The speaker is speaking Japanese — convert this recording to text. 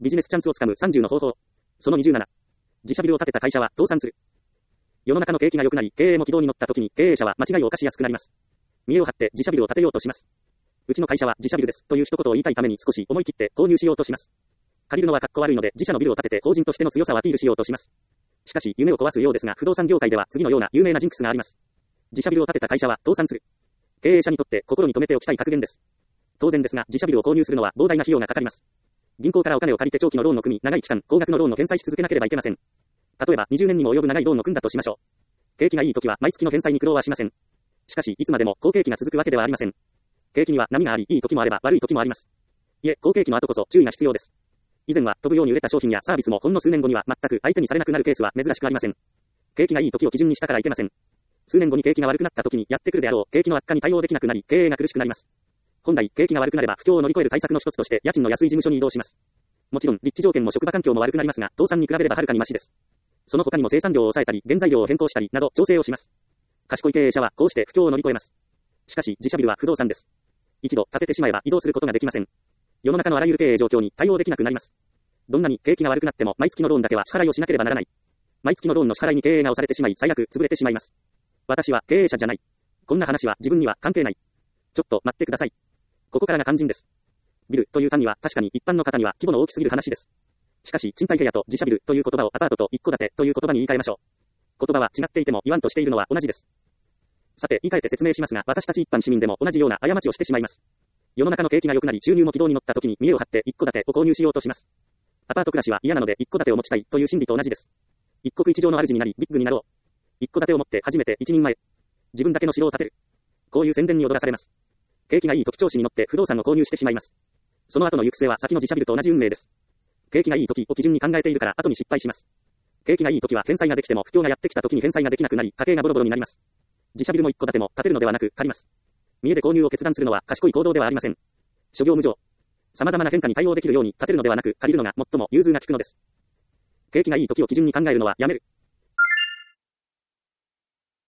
ビジネスチャンスをつかむ30の方法。その27。自社ビルを建てた会社は倒産する。世の中の景気が良くなり、経営も軌道に乗った時に経営者は間違いを犯しやすくなります。見栄を張って自社ビルを建てようとします。うちの会社は自社ビルですという一言を言いたいために少し思い切って購入しようとします。借りるのはかっこ悪いので自社のビルを建てて法人としての強さをアピールしようとします。しかし夢を壊すようですが不動産業界では次のような有名なジンクスがあります。自社ビルを建てた会社は倒産する。経営者にとって心に留めておきたい格言です。当然ですが自社ビルを購入するのは膨大な費用がかかります。銀行からお金を借りて長期のローンを組み長い期間高額のローンの返済し続けなければいけません。例えば20年にも及ぶ長いローンを組んだとしましょう。景気がいい時は毎月の返済に苦労はしません。しかしいつまでも好景気が続くわけではありません。景気には波があり、いい時もあれば悪い時もあります。いえ、好景気の後こそ注意が必要です。以前は飛ぶように売れた商品やサービスもほんの数年後には全く相手にされなくなるケースは珍しくありません。景気がいい時を基準にしたからいけません。数年後に景気が悪くなった時にやってくるであろう景気の悪化に対応できなくなり、経営が苦しくなります。本来、景気が悪くなれば不況を乗り越える対策の一つとして家賃の安い事務所に移動します。もちろん、立地条件も職場環境も悪くなりますが、倒産に比べればはるかにマシです。その他にも生産量を抑えたり、原材料を変更したりなど調整をします。賢い経営者はこうして不況を乗り越えます。しかし、自社ビルは不動産です。一度建ててしまえば移動することができません。世の中のあらゆる経営状況に対応できなくなります。どんなに景気が悪くなっても毎月のローンだけは支払いをしなければならない。毎月のローンの支払いに経営が押されてしまい最悪潰れてしまいます。私は経営者じゃない。こんな話は自分には関係ない。ちょっと待ってください。ここからが肝心です。ビルという単位は確かに一般の方には規模の大きすぎる話です。しかし賃貸部屋と自社ビルという言葉をアパートと一戸建てという言葉に言い換えましょう。言葉は違っていても言わんとしているのは同じです。さて言い換えて説明しますが、私たち一般市民でも同じような過ちをしてしまいます。世の中の景気が良くなり収入も軌道に乗った時に見栄を張って一戸建てを購入しようとします。アパート暮らしは嫌なので一戸建てを持ちたいという心理と同じです。一国一城の主になりビッグになろう。一戸建てを持って初めて一人前。自分だけの城を建てる。こういう宣伝に踊らされます。景気がいい時調子に乗って不動産を購入してしまいます。その後の行く末は先の自社ビルと同じ運命です。景気がいい時を基準に考えているから後に失敗します。景気がいい時は返済ができても不況がやってきた時に返済ができなくなり家計がボロボロになります。自社ビルも一戸建ても建てるのではなく借ります。見栄で購入を決断するのは賢い行動ではありません。諸行無常。様々な変化に対応できるように建てるのではなく借りるのが最も融通が利くのです。景気がいい時を基準に考えるのはやめる。